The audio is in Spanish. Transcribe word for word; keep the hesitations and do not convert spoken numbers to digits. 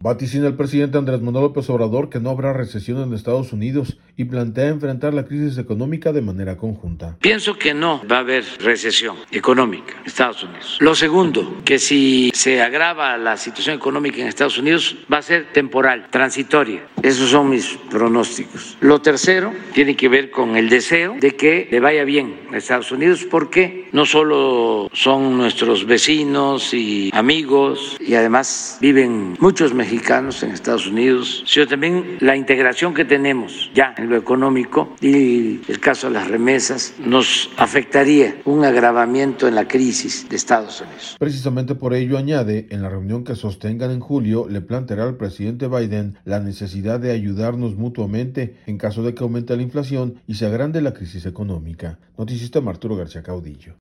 Vaticina el presidente Andrés Manuel López Obrador que no habrá recesión en Estados Unidos y plantea enfrentar la crisis económica de manera conjunta. Pienso que no va a haber recesión económica en Estados Unidos. Lo segundo, que si se agrava la situación económica en Estados Unidos va a ser temporal, transitoria. Esos son mis pronósticos. Lo tercero tiene que ver con el deseo de que le vaya bien a Estados Unidos, porque no solo son nuestros vecinos y amigos, y además viven muchos mexicanos en Estados Unidos, sino también la integración que tenemos ya en lo económico y el caso de las remesas nos afectaría un agravamiento en la crisis de Estados Unidos. Precisamente por ello, añade, en la reunión que sostengan en julio, le planteará al presidente Biden la necesidad de ayudarnos mutuamente en caso de que aumente la inflación y se agrande la crisis económica. Noticista Arturo García Caudillo.